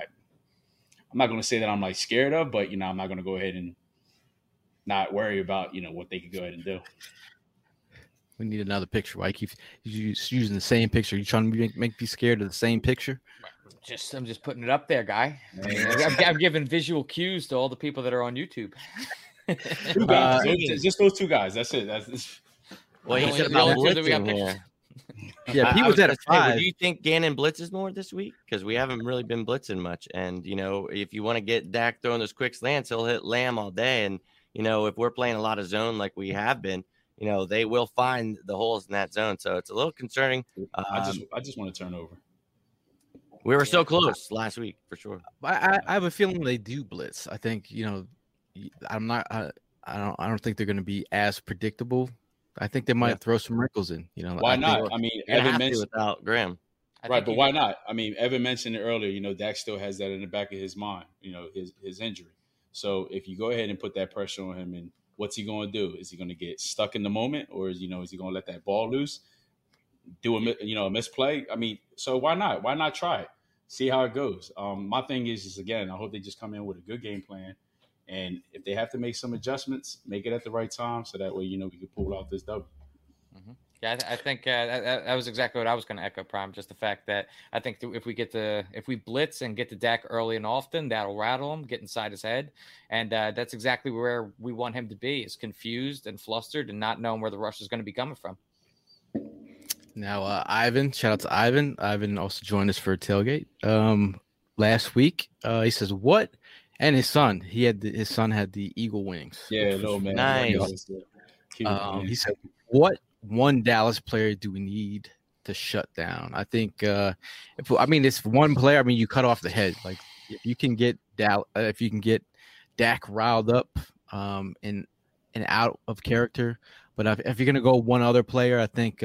I'm not going to say that I'm like scared of, but I'm not going to go ahead and not worry about what they could go ahead and do. We need another picture. Why you keep using the same picture? You trying to make me scared of the same picture? I'm just putting it up there, guy. I'm giving visual cues to all the people that are on YouTube. 2 guys, just those 2 guys. That's it. Well, he said about blitzing here. Yeah, he was at a 5. Do you think Gannon blitzes more this week? Because we haven't really been blitzing much. And, if you want to get Dak throwing those quick slants, he'll hit Lamb all day. And, if we're playing a lot of zone like we have been, they will find the holes in that zone. So it's a little concerning. I just want to turn over. We were so close last week, for sure. I have a feeling they do blitz. I think, I'm not. I don't think they're going to be as predictable. I think they might throw some wrinkles in. Why not? I mean, Evan mentioned without Graham, right? But why not? I mean, Evan mentioned it earlier. Dak still has that in the back of his mind. His injury. So if you go ahead and put that pressure on him, and what's he going to do? Is he going to get stuck in the moment, or is he going to let that ball loose? Do a misplay? I mean, so why not? Why not try it? See how it goes. My thing is again, I hope they just come in with a good game plan, and if they have to make some adjustments, make it at the right time, so that way we can pull out this W. Mm-hmm. Yeah, I think that was exactly what I was going to echo, Prime. Just the fact that I think if we blitz and get to Dak early and often, that'll rattle him, get inside his head, and that's exactly where we want him to be: is confused and flustered and not knowing where the rush is going to be coming from. Now, Ivan, shout out to Ivan. Ivan also joined us for a tailgate last week. He says, "What?" And his son, his son had the eagle wings. Yeah, which was no man. nice. That was, cute, man. He said, "What one Dallas player do we need to shut down?" I think, it's one player. I mean, you cut off the head. Like if you can get Dak riled up, and out of character. But if you're gonna go one other player, I think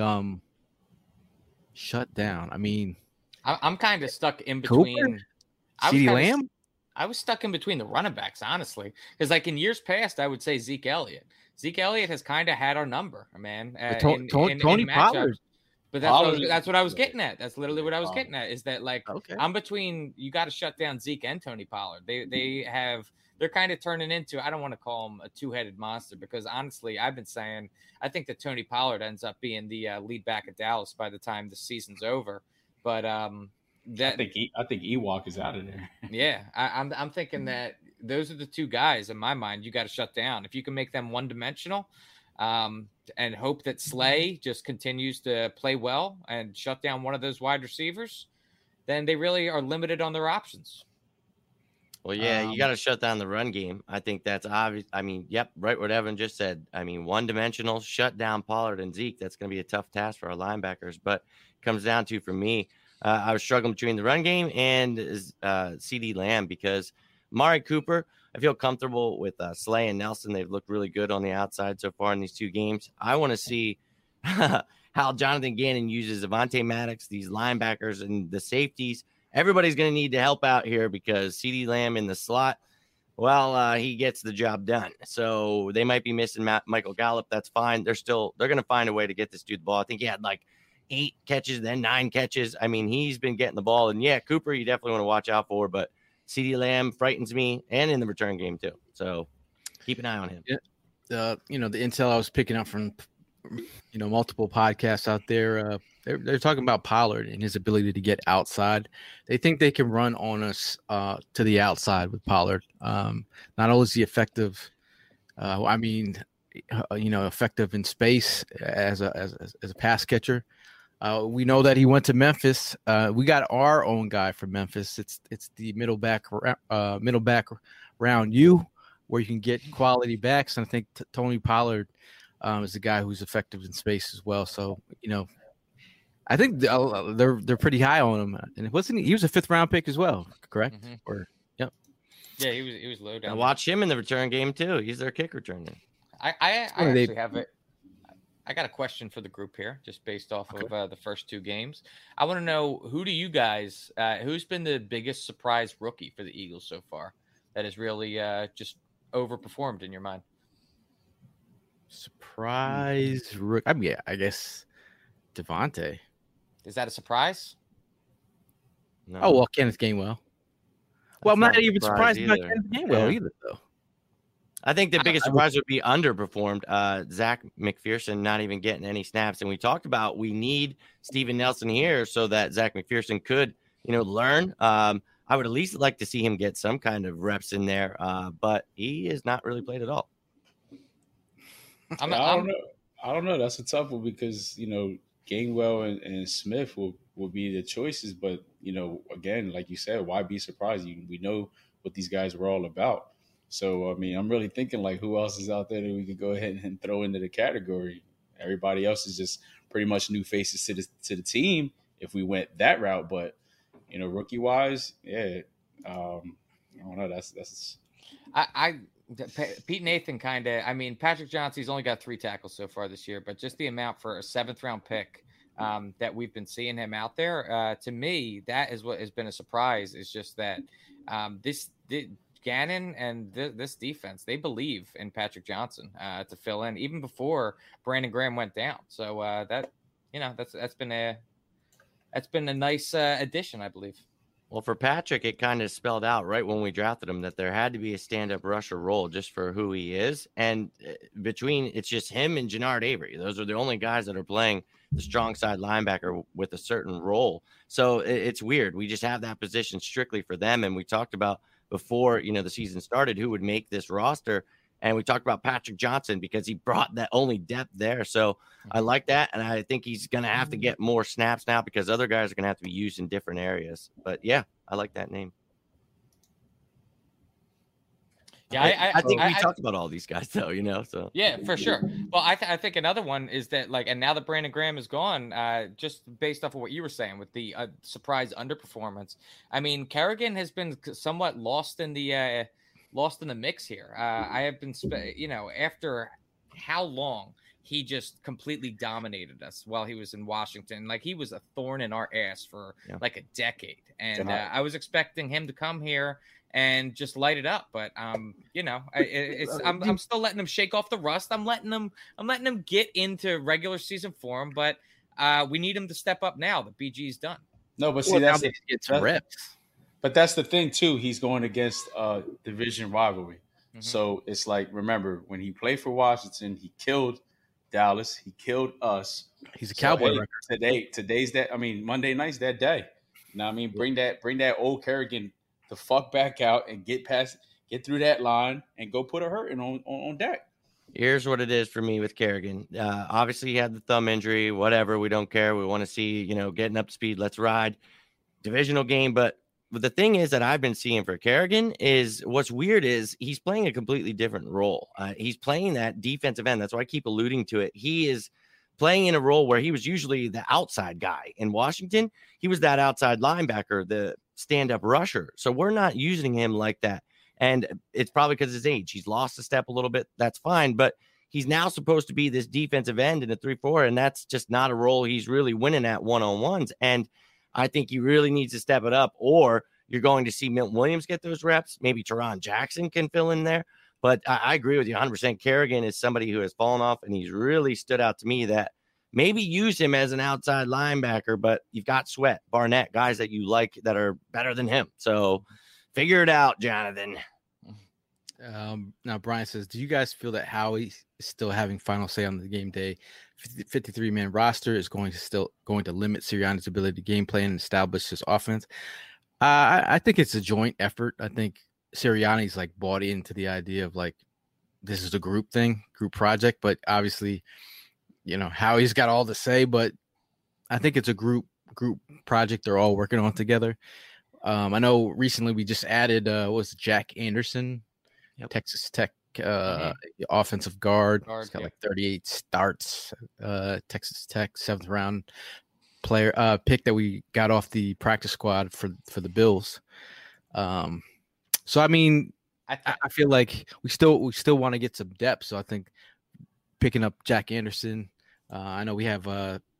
shut down. I mean, I'm kind of stuck in Cooper? between. CeeDee Lamb. I was stuck in between the running backs, honestly, because like in years past, I would say Zeke Elliott. Zeke Elliott has kind of had our number, man. Tony in Pollard. But that's what I was getting at. That's literally what I was getting at. Is that like I'm between? You got to shut down Zeke and Tony Pollard. They're kind of turning into, I don't want to call them a two-headed monster, because honestly, I've been saying I think that Tony Pollard ends up being the lead back at Dallas by the time the season's over. But I think Ewok is out of there. Yeah, I'm thinking that those are the two guys in my mind you got to shut down. If you can make them one-dimensional, and hope that Slay just continues to play well and shut down one of those wide receivers, then they really are limited on their options. Well, yeah, you got to shut down the run game. I think that's obvious. I mean, yep, right what Evan just said. I mean, one-dimensional, shut down Pollard and Zeke. That's going to be a tough task for our linebackers. But it comes down to, for me, I was struggling between the run game and CeeDee Lamb, because Amari Cooper, I feel comfortable with Slay and Nelson. They've looked really good on the outside so far in these two games. I want to see how Jonathan Gannon uses Avonte Maddox, these linebackers, and the safeties. Everybody's going to need to help out here, because CeeDee Lamb in the slot, well, he gets the job done. So they might be missing Michael Gallup. That's fine. They're going to find a way to get this dude the ball. I think he had like 8 catches, then 9 catches. I mean, he's been getting the ball. And yeah, Cooper, you definitely want to watch out for, but CeeDee Lamb frightens me, and in the return game too. So keep an eye on him. Yeah. The intel I was picking up from, multiple podcasts out there, they're talking about Pollard and his ability to get outside. They think they can run on us to the outside with Pollard. Not only is he effective, effective in space as a pass catcher. We know that he went to Memphis. We got our own guy from Memphis. It's the middle back round where you can get quality backs. And I think Tony Pollard is a guy who's effective in space as well. So I think they're pretty high on him. And he was a 5th round pick as well, correct? Mm-hmm. Or yep. Yeah, he was low down. And watch him in the return game too. He's their kick returner. I actually have it. I got a question for the group here, just based off of the first 2 games. I want to know, who do you guys, who's been the biggest surprise rookie for the Eagles so far that has really just overperformed in your mind? Surprise rookie. I mean, I guess Devontae. Is that a surprise? No. Oh, well, Kenneth Gainwell. Well, I'm not even surprised about Kenneth Gainwell either, though. I think the biggest surprise would be underperformed. Zach McPherson not even getting any snaps. And we talked about we need Steven Nelson here so that Zach McPherson could, learn. I would at least like to see him get some kind of reps in there, but he has not really played at all. I don't know. That's a tough one, because, Gainwell and Smith will be the choices. But, again, like you said, why be surprised? We know what these guys were all about. So, I mean, I'm really thinking, like, who else is out there that we could go ahead and throw into the category? Everybody else is just pretty much new faces to the team if we went that route. But, rookie-wise, yeah, I don't know. That's Pete Nathan kind of, Patrick Johnson's only got 3 tackles so far this year, but just the amount for a 7th-round pick that we've been seeing him out there, to me, that is what has been a surprise, is just that Gannon and this defense, they believe in Patrick Johnson to fill in even before Brandon Graham went down. So that's been a nice addition, I believe. Well, for Patrick, it kind of spelled out right when we drafted him that there had to be a stand-up rusher role just for who he is. And it's just him and Jannard Avery. Those are the only guys that are playing the strong side linebacker with a certain role. So it's weird. We just have that position strictly for them. And we talked about before, the season started, who would make this roster. And we talked about Patrick Johnson because he brought that only depth there. So I like that. And I think he's going to have to get more snaps now because other guys are going to have to be used in different areas. But yeah, I like that name. Yeah, I think we talked about all these guys though, so. Yeah, for sure. Well, I think another one is that and now that Brandon Graham is gone, just based off of what you were saying with the surprise underperformance, I mean, Kerrigan has been somewhat lost in the mix here. I have been, after how long he just completely dominated us while he was in Washington. Like, he was a thorn in our ass for like a decade. And I was expecting him to come here and just light it up. But, I'm still letting him shake off the rust. I'm letting him get into regular season form, but we need him to step up now that BG's done. No, but see, that's reps. But that's the thing too. He's going against division rivalry. Mm-hmm. So it's like, remember when he played for Washington, he killed Dallas. He killed us. He's a Cowboy record. Today's that. I mean, Monday night's that day. You know what I mean? Bring that old Kerrigan the fuck back out and get through that line and go put a hurting on deck. Here's what it is for me with Kerrigan. Obviously, he had the thumb injury. Whatever, we don't care. We want to see, getting up to speed. Let's ride. Divisional game, but the thing is that I've been seeing for Kerrigan is what's weird is he's playing a completely different role. He's playing that defensive end. That's why I keep alluding to it. He is playing in a role where he was usually the outside guy. In Washington, he was that outside linebacker, the stand-up rusher. So we're not using him like that. And it's probably because of his age. He's lost a step a little bit. That's fine. But he's now supposed to be this defensive end in a 3-4, and that's just not a role he's really winning at one-on-ones. And I think he really needs to step it up, or you're going to see Milton Williams get those reps. Maybe Teron Jackson can fill in there. But I agree with you 100%. Kerrigan is somebody who has fallen off, and he's really stood out to me that maybe use him as an outside linebacker, but you've got Sweat, Barnett, guys that you like that are better than him. So figure it out, Jonathan. Now, Brian says, do you guys feel that Howie is still having final say on the game day 53-man roster is going to limit Sirianni's ability to game plan and establish his offense? I think it's a joint effort. I think Sirianni's like bought into the idea of like this is a group project, but obviously, Howie's got all to say, but I think it's a group project they're all working on together. I know recently we just added Jack Anderson, Texas Tech offensive guard. He's got like 38 starts. Texas Tech 7th round player pick that we got off the practice squad for the Bills. So I mean, I feel like we still want to get some depth. So I think picking up Jack Anderson. I know we have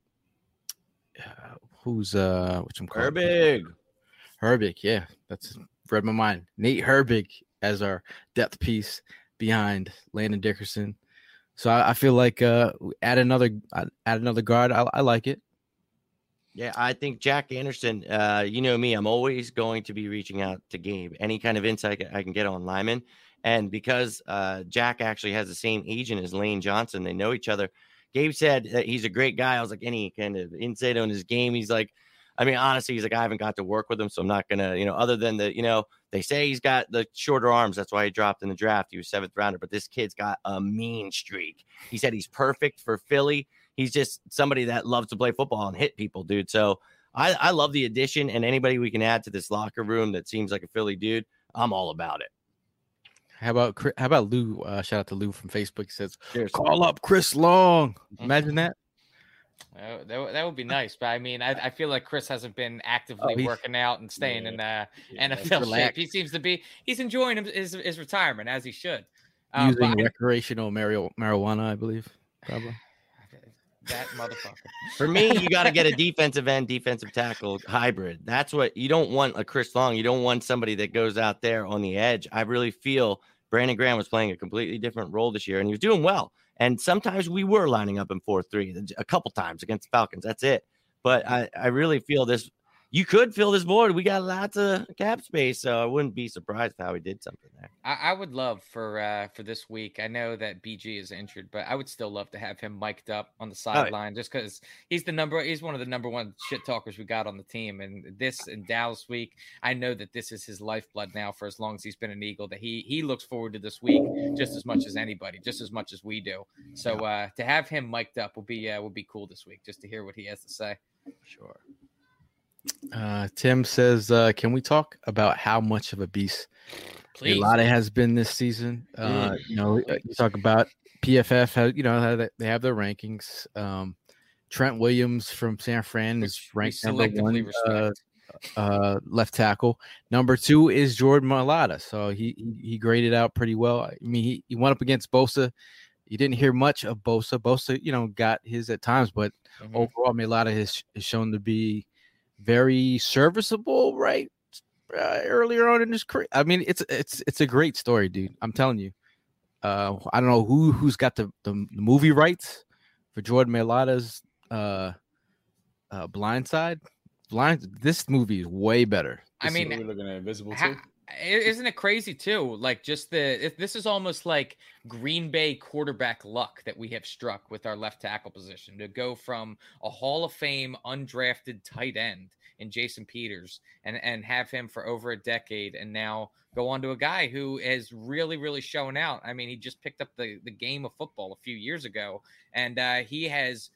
Herbig, yeah, that's read my mind. Nate Herbig as our depth piece behind Landon Dickerson. So I feel like add another guard. I like it. Yeah, I think Jack Anderson, you know me, I'm always going to be reaching out to Gabe. Any kind of insight I can get on Lyman. And because Jack actually has the same agent as Lane Johnson, they know each other. Gabe said that he's a great guy. I was like, any kind of insight on his game? He's like, I mean, honestly, he's like, I haven't got to work with him, so I'm not going to, other than they say he's got the shorter arms. That's why he dropped in the draft. He was 7th rounder, but this kid's got a mean streak. He said he's perfect for Philly. He's just somebody that loves to play football and hit people, dude. So I love the addition, and anybody we can add to this locker room that seems like a Philly dude, I'm all about it. How about Lou? Shout out to Lou from Facebook. He says, call up Chris Long. Imagine that. That would be nice. But I mean, I feel like Chris hasn't been actively working out and staying in NFL shape. He seems to be. He's enjoying his retirement, as he should. Using recreational marijuana, I believe. Probably. That motherfucker. For me, you got to get a defensive end, defensive tackle hybrid. That's what you don't want. A Chris Long. You don't want somebody that goes out there on the edge. I really feel Brandon Graham was playing a completely different role this year, and he was doing well. And sometimes we were lining up in 4-3 a couple times against the Falcons. That's it. But I really feel this. you could fill this board. We got lots of cap space, so I wouldn't be surprised if Howie did something there. I would love for this week. I know that BG is injured, but I would still love to have him mic'd up on the sideline just because he's one of the number one shit talkers we got on the team. And this in Dallas week, I know that this is his lifeblood now for as long as he's been an Eagle, that he looks forward to this week just as much as anybody, just as much as we do. So to have him mic'd up will be cool this week, just to hear what he has to say. Sure. Tim says, can we talk about how much of a beast Please. Mailata has been this season? You talk about PFF, how they have their rankings. Trent Williams from San Fran is ranked number one left tackle. Number 2 is Jordan Mailata. So he graded out pretty well. I mean, he went up against Bosa. You didn't hear much of Bosa. Bosa, got his at times, but overall, Mailata has shown to be very serviceable, right? Earlier on in his career. I mean, it's a great story, dude. I'm telling you. I don't know who's got the movie rights for Jordan Mailata's Blindside. This movie is way better. We're looking at Invisible too. Isn't it crazy too? Like this is almost like Green Bay quarterback luck that we have struck with our left tackle position to go from a Hall of Fame undrafted tight end in Jason Peters and have him for over a decade, and now go on to a guy who has really, really shown out. I mean, he just picked up the game of football a few years ago, and he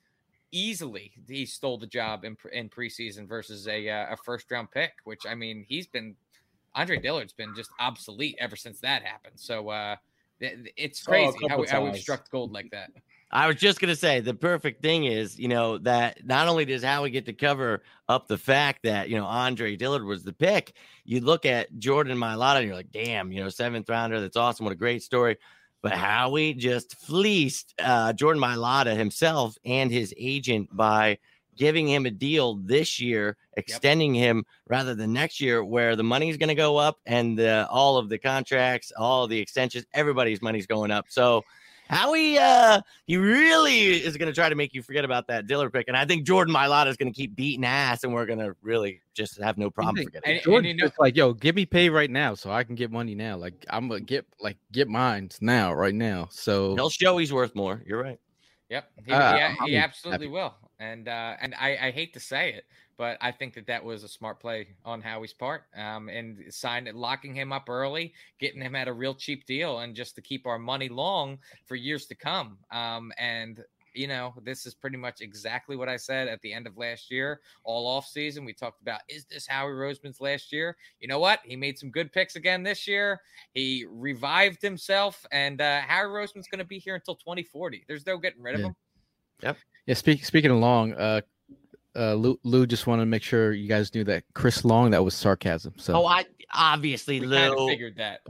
stole the job in preseason versus a first round pick, which, I mean, Andre Dillard's been just obsolete ever since that happened. So it's crazy how we've struck gold like that. I was just going to say the perfect thing is, that not only does Howie get to cover up the fact that, Andre Dillard was the pick, you look at Jordan Mailata and you're like, damn, 7th rounder. That's awesome. What a great story. But Howie just fleeced Jordan Mailata himself and his agent by giving him a deal this year, extending him rather than next year, where the money's going to go up and all of the contracts, all of the extensions, everybody's money's going up. So Howie, he really is going to try to make you forget about that Dillard pick. And I think Jordan Mailata is going to keep beating ass, and we're going to really just have no problem forgetting it. Jordan's just like, yo, give me pay right now so I can get money now. Like, I'm going to get mine now, right now. So he'll show he's worth more. You're right. Yep. He absolutely will. And I hate to say it, but I think that was a smart play on Howie's part. And locking him up early, getting him at a real cheap deal, and just to keep our money long for years to come. And this is pretty much exactly what I said at the end of last year, all off season. We talked about, is this Howie Roseman's last year? You know what? He made some good picks again this year. He revived himself, and Howie Roseman's going to be here until 2040. There's no getting rid of him. Yep. Yeah. Speaking of Long, Lou just wanted to make sure you guys knew that Chris Long, that was sarcasm. So I obviously we Lou kind of figured that.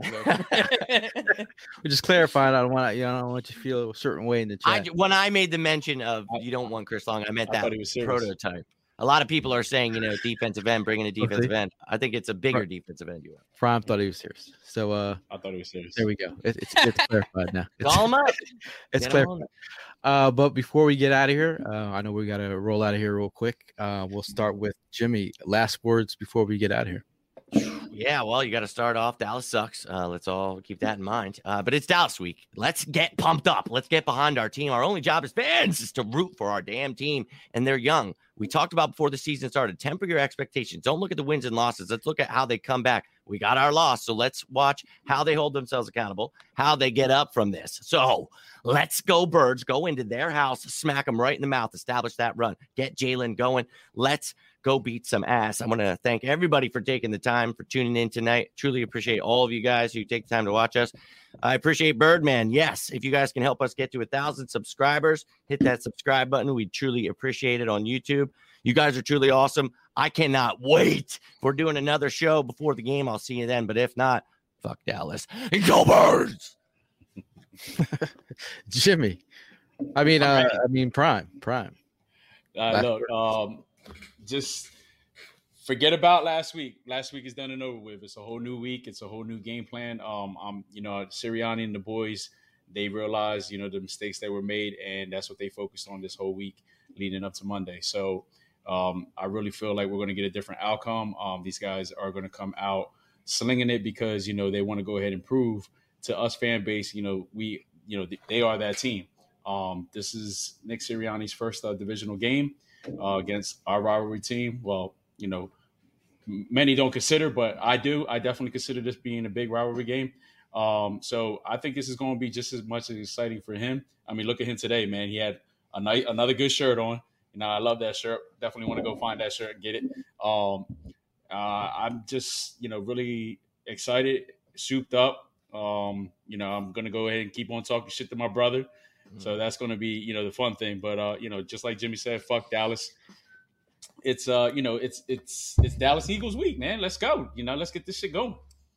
We're just clarifying. I don't want you to feel a certain way in the chat. When I made the mention of you don't want Chris Long, I meant that prototype. A lot of people are saying, defensive end, bringing a defensive end. I think it's a bigger defensive end you want. Prime thought he was serious. So I thought he was serious. There we go. It's clarified now. Call him up. It's clarified. But before we get out of here, I know we got to roll out of here real quick. We'll start with Jimmy. Last words before we get out of here. Yeah, well, you got to start off. Dallas sucks. Let's all keep that in mind. But it's Dallas week. Let's get pumped up. Let's get behind our team. Our only job as fans is to root for our damn team, and they're young. We talked about before the season started, temper your expectations. Don't look at the wins and losses. Let's look at how they come back. We got our loss, so let's watch how they hold themselves accountable, how they get up from this. So let's go, Birds. Go into their house, smack them right in the mouth, establish that run, get Jalen going. Let's go beat some ass. I want to thank everybody for taking the time, for tuning in tonight. Truly appreciate all of you guys who take the time to watch us. I appreciate Birdman. Yes, if you guys can help us get to 1,000 subscribers, hit that subscribe button. We truly appreciate it on YouTube. You guys are truly awesome. I cannot wait. If we're doing another show before the game, I'll see you then. But if not, fuck Dallas. Go Birds! Jimmy. Prime. Look, just forget about last week. Last week is done and over with. It's a whole new week. It's a whole new game plan. Sirianni and the boys, they realized, the mistakes that were made, and that's what they focused on this whole week leading up to Monday. So I really feel like we're going to get a different outcome. These guys are going to come out slinging it because, they want to go ahead and prove to us fan base, they are that team. This is Nick Sirianni's first divisional game against our rivalry team. Well, many don't consider, but I do. I definitely consider this being a big rivalry game. So I think this is going to be just as much as exciting for him. I mean, look at him today, man. He had another good shirt on. I love that shirt. Definitely want to go find that shirt and get it. I'm just, really excited, souped up. I'm going to go ahead and keep on talking shit to my brother. So that's going to be, the fun thing. But, just like Jimmy said, fuck Dallas. It's, it's Dallas Eagles week, man. Let's go. Let's get this shit going.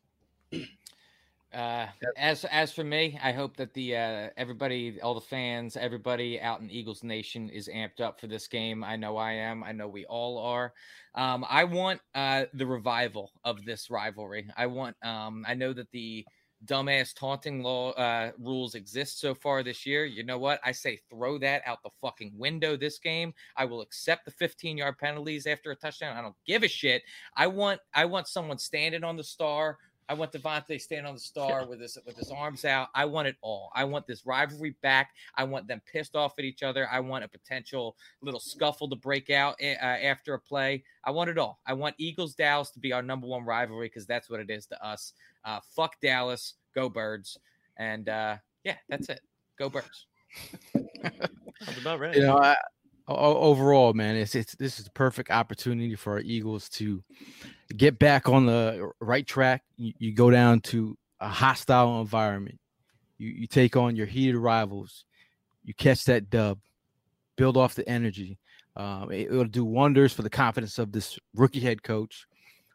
As for me, I hope that the everybody, all the fans, everybody out in Eagles Nation is amped up for this game. I know I am. I know we all are. I want the revival of this rivalry. I know that the dumbass taunting law rules exist so far this year. You know what? I say throw that out the fucking window this game. I will accept the 15-yard penalties after a touchdown. I don't give a shit. I want someone standing on the star. I want Devontae standing on the star with his arms out. I want it all. I want this rivalry back. I want them pissed off at each other. I want a potential little scuffle to break out after a play. I want it all. I want Eagles-Dallas to be our number one rivalry because that's what it is to us. Fuck Dallas. Go Birds. And, that's it. Go Birds. That's about right. Overall, man, this is the perfect opportunity for our Eagles to get back on the right track. You go down to a hostile environment. You take on your heated rivals. You catch that dub. Build off the energy. It'll do wonders for the confidence of this rookie head coach.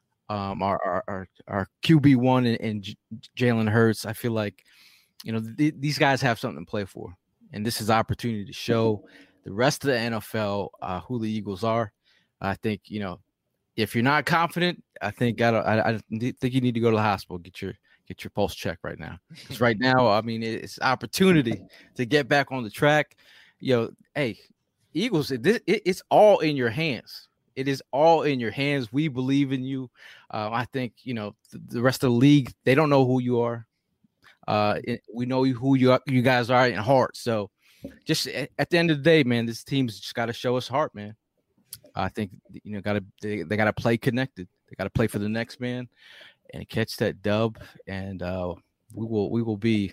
Our QB1 and Jalen Hurts. I feel like, these guys have something to play for, and this is an opportunity to show the rest of the NFL who the Eagles are. I think, if you're not confident, I think I think you need to go to the hospital, get your pulse checked right now. Because right now, I mean, it's opportunity to get back on the track. Hey, Eagles, it's all in your hands. It is all in your hands. We believe in you. I think, the rest of the league, they don't know who you are. We know who you guys are in heart. So just at the end of the day, man, this team's just got to show us heart, man. I think, they got to play connected. They got to play for the next man and catch that dub. And we will be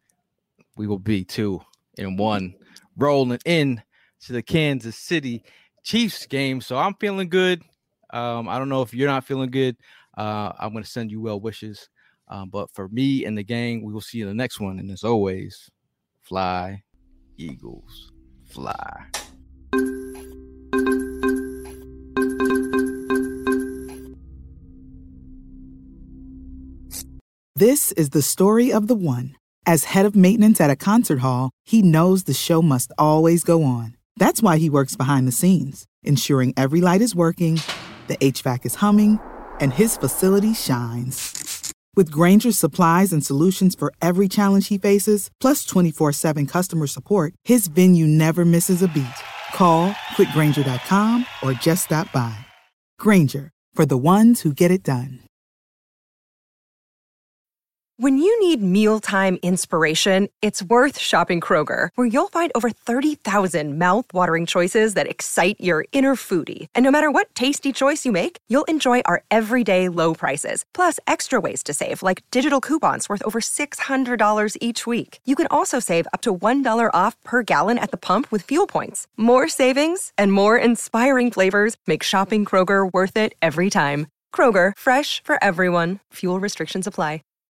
2-1 rolling in to the Kansas City Chiefs game. So I'm feeling good. I don't know if you're not feeling good. I'm going to send you well wishes. But for me and the gang, we will see you in the next one. And as always, fly, Eagles, fly. This is the story of the one. As head of maintenance at a concert hall, he knows the show must always go on. That's why he works behind the scenes, ensuring every light is working, the HVAC is humming, and his facility shines. With Grainger's supplies and solutions for every challenge he faces, plus 24/7 customer support, his venue never misses a beat. Call quickgrainger.com or just stop by. Grainger, for the ones who get it done. When you need mealtime inspiration, it's worth shopping Kroger, where you'll find over 30,000 mouth-watering choices that excite your inner foodie. And no matter what tasty choice you make, you'll enjoy our everyday low prices, plus extra ways to save, like digital coupons worth over $600 each week. You can also save up to $1 off per gallon at the pump with fuel points. More savings and more inspiring flavors make shopping Kroger worth it every time. Kroger, fresh for everyone. Fuel restrictions apply.